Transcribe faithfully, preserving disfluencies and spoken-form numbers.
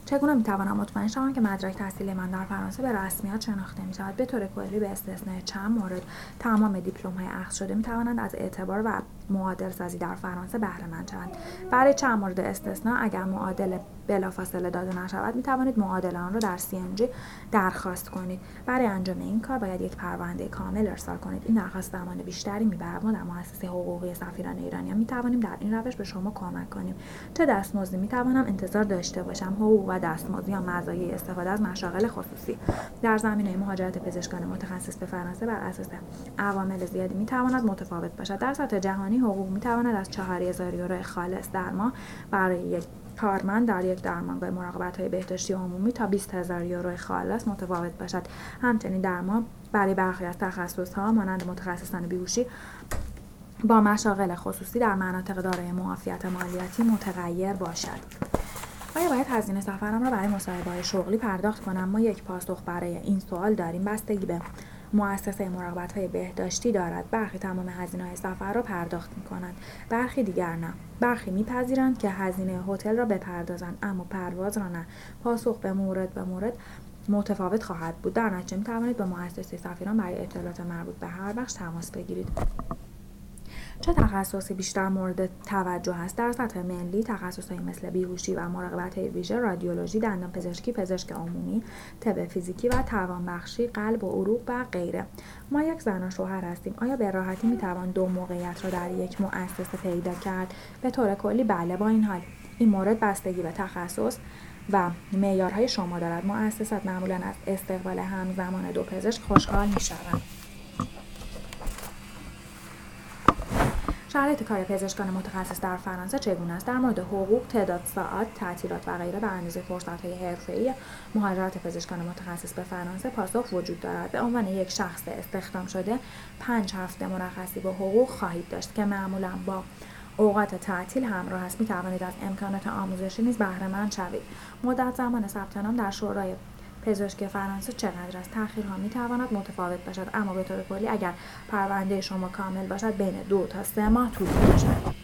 چگونه میتوانم مطمئن شوم که مدرک تحصیلی من در فرانسه به رسمیت شناخته میشود؟ به طور کلی به استثنای چند مورد تمام دیپلم‌های اخذ شده میتوانند از اعتبار و معادل سازی در فرانسه بهره مند شوند. برای چند مورد استثنا اگر معادل بلافاصله داده نشود میتوانید معادل آن را در سی ام جی درخواست کنید. برای انجام این کار باید یک پرونده کامل ارسال کنید. این درخواست زمان بیشتری میبرد. ما در مؤسسه حقوقی سفیران ایرانیان میتوانیم در این روش به شما کمک کنیم. چه دستمزدی میتوانم انتظار داشته باشم؟ حقوق و دستمزد یا مزایای استفاده از مشاغل خصوصی در زمینه مهاجرت پزشکان متخصص به فرانسه بر اساس عوامل زیادی میتواند متفاوت باشد. در سطح جهانی حقوق میتواند از چهار هزار یورو خالص در ماه برای یک کارمند در یک درمانگاه مراقبت‌های بهداشتی عمومی تا بیست هزار یورو خالص متفاوت باشد. همچنین در ماه برای برخی از تخصص‌ها مانند متخصصان بیهوشی با مشاغل خصوصی در مناطق دارای معافیت مالیاتی متغیر باشد. آیا باید هزینه سفرم را برای مصاحبه‌های شغلی پرداخت کنم؟ ما یک پاسخ برای این سوال داریم. بستگی به مؤسسه مراقبت‌های بهداشتی دارد. برخی تمام هزینه‌های سفر را پرداخت می‌کنند، برخی دیگر نه. برخی می‌پذیرند که هزینه هتل را بپردازند اما پرواز را نه. پاسخ به مورد به مورد متفاوت خواهد بود. در نتیجه می‌توانید با مؤسسه سفیران برای اطلاعات مربوط به هر بخش تماس بگیرید. چه تخصصی بیشتر مورد توجه است؟ در سطح ملی تخصصهایی مثل بیهوشی و مراقبت ویژه، رادیولوژی، دندانپزشکی، پزشک عمومی، طب فیزیکی و توانبخشی، قلب و عروق و غیره. ما یک زن و شوهر هستیم. آیا به راحتی میتوان دو موقعیت را در یک مؤسسه پیدا کرد؟ به طور کلی بله. با این حال این مورد بستگی به تخصص و معیارهای شما دارد. مؤسسات معمولاً از استقبال همزمان دو پزشک خوشحال میشوند. شرایط کار پزشکان متخصص در فرانسه چگونه است؟ در مورد حقوق، تعداد ساعات، تعطیلات و غیره به اندازه فرصت‌های حرفه‌ای مهاجرت پزشکان متخصص به فرانسه پاسخ وجود دارد. به عنوان یک شخص استخدام شده، پنج هفته مرخصی با حقوق خواهید داشت که معمولاً با اوقات تعطیل همراه است. می توانید از امکانات آموزشی نیز بهره مند شوید. مدت زمان ثبت نام در شورای پزشکی فرانسه چقدر است؟ تأخیرها می تواند متفاوت باشد، اما به طور کلی اگر پرونده شما کامل باشد بین دو تا سه ماه طول می کشد.